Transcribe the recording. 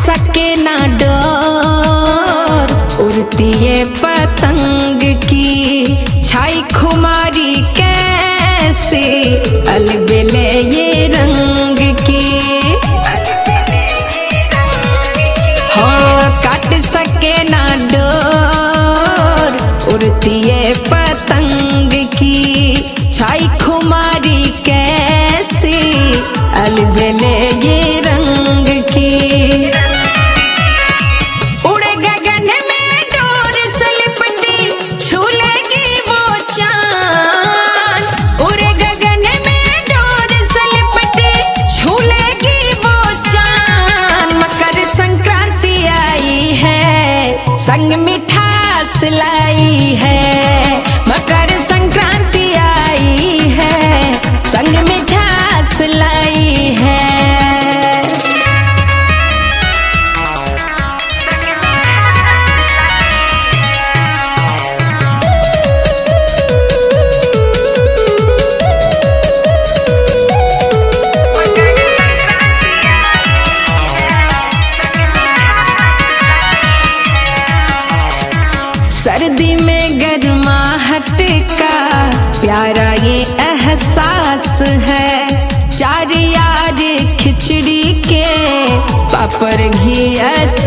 सके ना डोर, उड़ती है पतंग की छाई खुमारी कैसे, अलबेले ये रंग की। हाँ काट सके ना डोर, उड़ती है पतंग की छाई खुमारी कैसे, अलबेले ये रंग की। उड़े गगन में डोर से लिपटी झूलेगी वो चांद, उड़े गगन में डोर से लिपटी झूलेगी वो चांद। मकर संक्रांति आई है संग मिठास लाई है, मकर संक्रांति आई है संग मिठास लाई है। सर्दी में गर्माहट का प्यारा ये एहसास है, चार यार खिचड़ी के पापड़ घी